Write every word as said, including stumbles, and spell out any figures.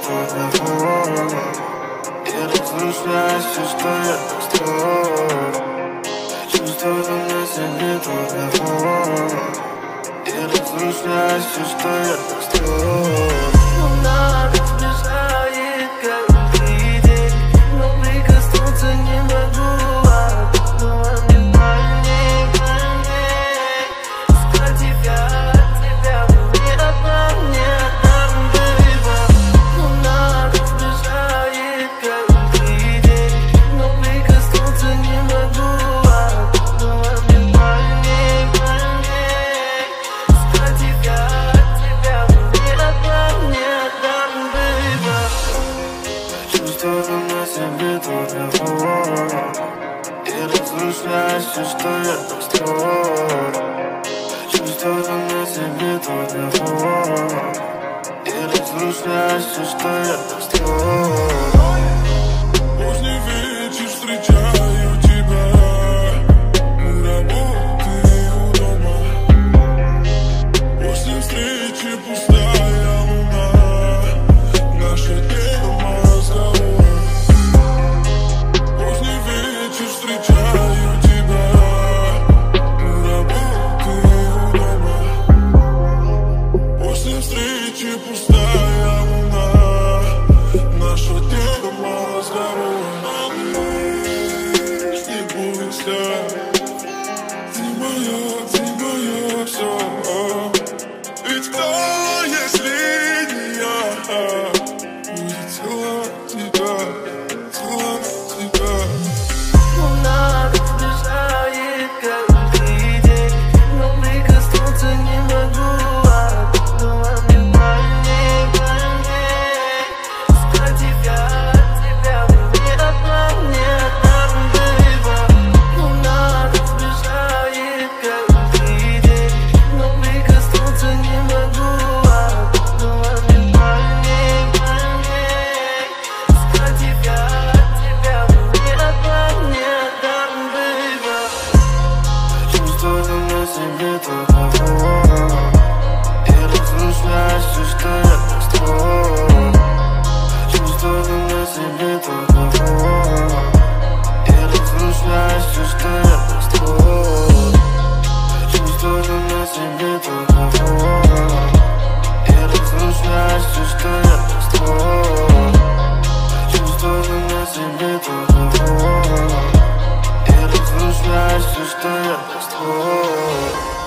договор. И разрушаю все, что я построил. Я чувствую на себе договор. И разрушаю все, что я построил. Луна приближает каждый день, но прикоснуться не могу. Одного внимания, внимания. Искать тебя, тебя мне одна, мне одна, baby. Луна приближает каждый день, но прикоснуться не могу. Одного внимания, внимания. Искать тебя, тебя мне одна, мне одна, baby. Я чувствую на себе договор. И разрушаю все, что я построил. Я чувствую на себе договор. И разрушаю все, что я построил. Поздний вечер, встречаю тебя на работе и у дома. После встречи пустая луна, наша тема разговор. Поздний вечер, встречаю тебя на работе и у дома. После встречи пустая луна, наша тема разговор. Не бойся, ты моя, ты моя все. Ведь кто, если не я, будет целовать тебя, целовать тебя. Луна приближает каждый день, но прикоснуться не могу. Одного внимания, внимания. Искать тебя, тебя мне одна, мне одна, baby. Луна приближает каждый день, но прикоснуться не могу. Одного внимания, внимания. Искать тебя, тебя мне одна, мне одна, baby. Я чувствую на себе договор. И разрушаю все, что я построил. Я чувствую на себе договор. И разрушаю все, что я построил. Я чувствую на себе договор. И разрушаю все, что я построил. Я чувствую на себе договор. И разрушаю все, что я построил.